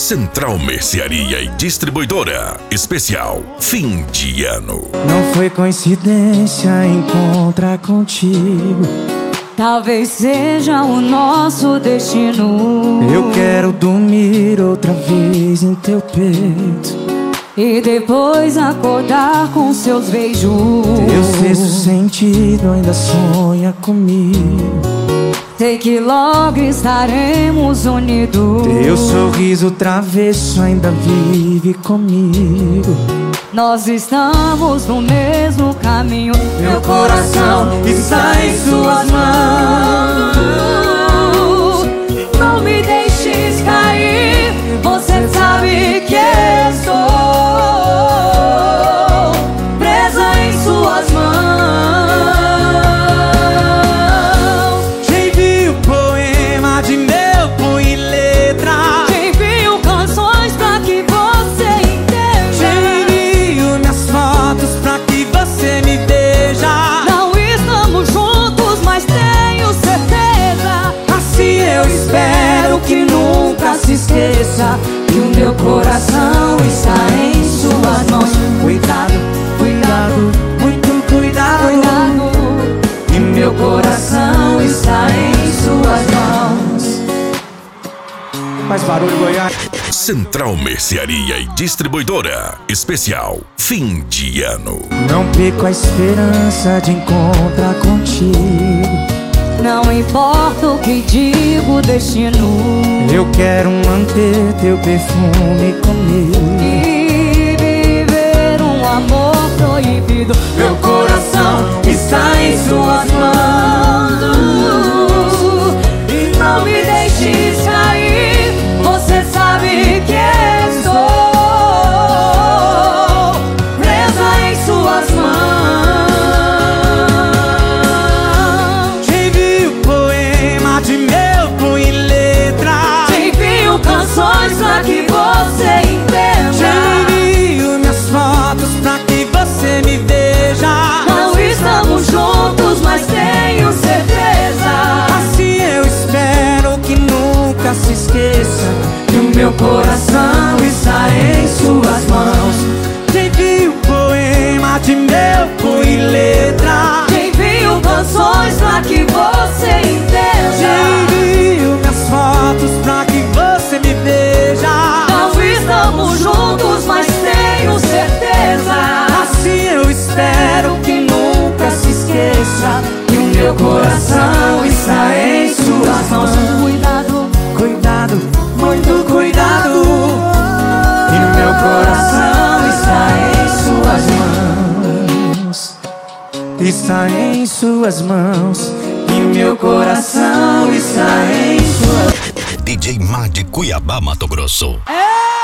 Central Mercearia e Distribuidora. Especial Fim de Ano. Não foi coincidência encontrar contigo. Talvez seja o nosso destino. Eu quero dormir outra vez em teu peito e depois acordar com seus beijos. Teu sexto sentido ainda sonha comigo. Sei que logo estaremos unidos. Teu sorriso travesso ainda vive comigo. Nós estamos no mesmo caminho. Meu coração está em suas mãos. Não me deixes cair. Você sabe que estou presa em suas mãos. Te envio poema de meu punho e letra. Te envio canções pra que você entenda. Te envio minhas fotos pra que você me veja. Não estamos juntos, mas tenho certeza. Assim eu espero que nunca se esqueça que o meu coração está em suas mãos. Cuidado, cuidado, muito cuidado, Cuidado, e meu coração está em suas mãos. Faz barulho, Goiás. Central Mercearia e Distribuidora. Especial Fim de Ano. Não perco a esperança de encontrar contigo. não importa o que diga o destino. Eu quero manter teu perfume comigo E viver um amor proibido. Meu coração está em suas mãos. E não me deixes cair. Você sabe que estou presa em suas mãos. Te envio poema de meu punho e letra. Te envio canções pra que você entenda. Te envio minhas fotos pra que você me veja. Não estamos juntos, mas tenho certeza. Assim eu espero que nunca se esqueça que o meu coração está em suas mãos. Te envio poema de meu punho e letra. Te envio canções pra que você Te entenda. envio minhas fotos pra que você me veja. Não estamos juntos, mas tenho certeza. Assim eu espero que nunca se esqueça que o meu coração está em suas mãos. Cuidado, Cuidado, muito cuidado, e meu coração está em suas mãos. Está em suas mãos, e meu coração está em suas mãos. DJ Mar de Cuiabá, Mato Grosso. é